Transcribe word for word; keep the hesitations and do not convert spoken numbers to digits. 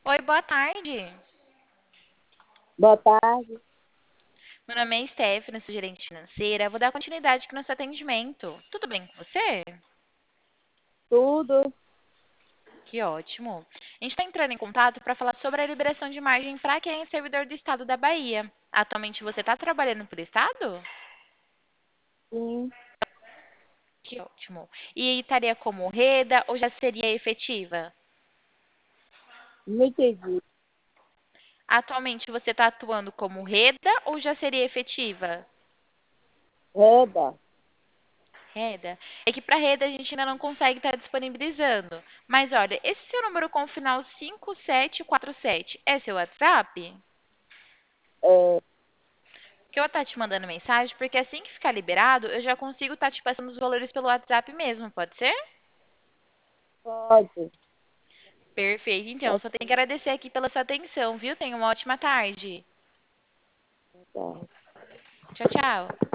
Oi, boa tarde. Boa tarde, Meu nome é Stephanie, sou gerente financeira. Vou dar continuidade aqui no seu atendimento. Tudo bem com você? tudo. Que ótimo. A gente está entrando em contato para falar sobre a liberação de margem para quem é servidor do estado da Bahia. Atualmente você está trabalhando por estado? Sim, Que ótimo. E estaria como reda ou já seria efetiva? não entendi. Atualmente você está atuando como reda ou já seria efetiva? Reda, Reda. É que para reda a gente ainda não consegue estar disponibilizando. Mas olha, esse seu número com o final cinco sete quatro sete é seu WhatsApp? é, Que eu vou estar te mandando mensagem, porque assim que ficar liberado, eu já consigo estar te passando os valores pelo WhatsApp mesmo, pode ser? pode. Perfeito, então. Pode Só tenho que agradecer aqui pela sua atenção, viu? Tenha uma ótima tarde. tá. Tchau, tchau.